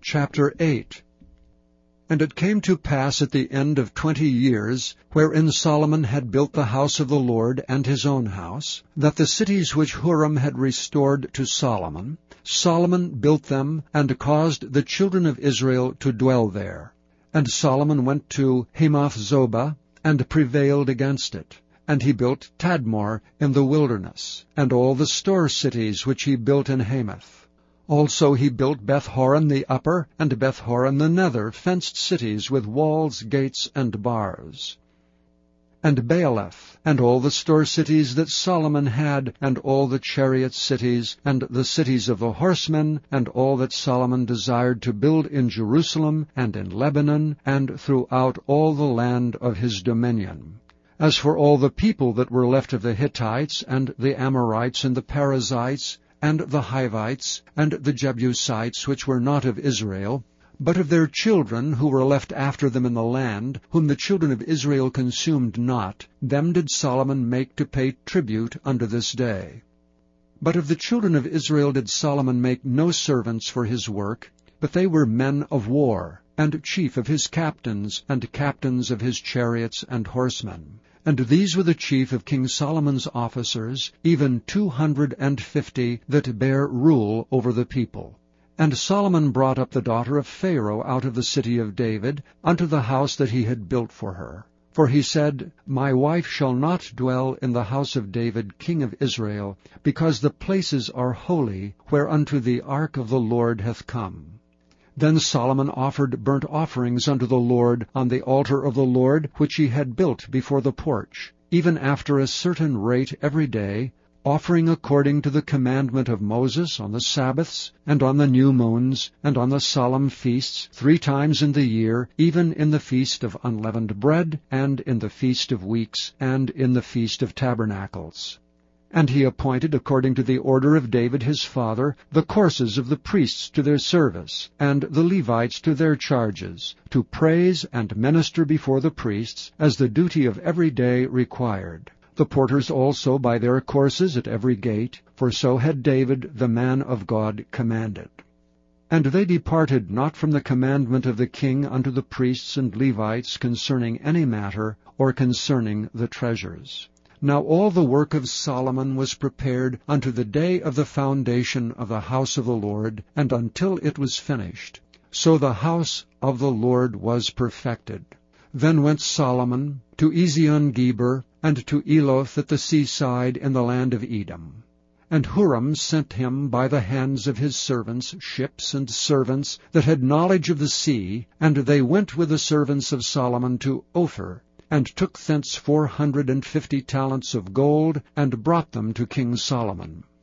Chapter 8. And it came to pass at the end of 20 years, wherein Solomon had built the house of the Lord and his own house, that the cities which Huram had restored to Solomon, Solomon built them, and caused the children of Israel to dwell there. And Solomon went to Hamath-zobah, and prevailed against it. And he built Tadmor in the wilderness, and all the store cities which he built in Hamath. Also he built Beth-horon the upper, and Beth-horon the nether, fenced cities with walls, gates, and bars. And Baaleth, and all the store cities that Solomon had, and all the chariot cities, and the cities of the horsemen, and all that Solomon desired to build in Jerusalem, and in Lebanon, and throughout all the land of his dominion. As for all the people that were left of the Hittites, and the Amorites, and the Perizzites, and the Hivites, and the Jebusites, which were not of Israel, but of their children who were left after them in the land, whom the children of Israel consumed not, them did Solomon make to pay tribute unto this day. But of the children of Israel did Solomon make no servants for his work, but they were men of war, and chief of his captains, and captains of his chariots and horsemen. And these were the chief of King Solomon's officers, even 250 that bare rule over the people. And Solomon brought up the daughter of Pharaoh out of the city of David, unto the house that he had built for her. For he said, My wife shall not dwell in the house of David king of Israel, because the places are holy, whereunto the ark of the Lord hath come. Then Solomon offered burnt offerings unto the Lord on the altar of the Lord, which he had built before the porch, even after a certain rate every day, offering according to the commandment of Moses on the Sabbaths, and on the new moons, and on the solemn feasts 3 times in the year, even in the feast of unleavened bread, and in the feast of weeks, and in the feast of tabernacles. And he appointed, according to the order of David his father, the courses of the priests to their service, and the Levites to their charges, to praise and minister before the priests, as the duty of every day required. The porters also by their courses at every gate, for so had David the man of God commanded. And they departed not from the commandment of the king unto the priests and Levites concerning any matter, or concerning the treasures. Now all the work of Solomon was prepared unto the day of the foundation of the house of the Lord, and until it was finished. So the house of the Lord was perfected. Then went Solomon to Ezion-Geber, and to Eloth at the seaside in the land of Edom. And Huram sent him by the hands of his servants ships and servants that had knowledge of the sea, and they went with the servants of Solomon to Ophir, and took thence 450 talents of gold, and brought them to King Solomon.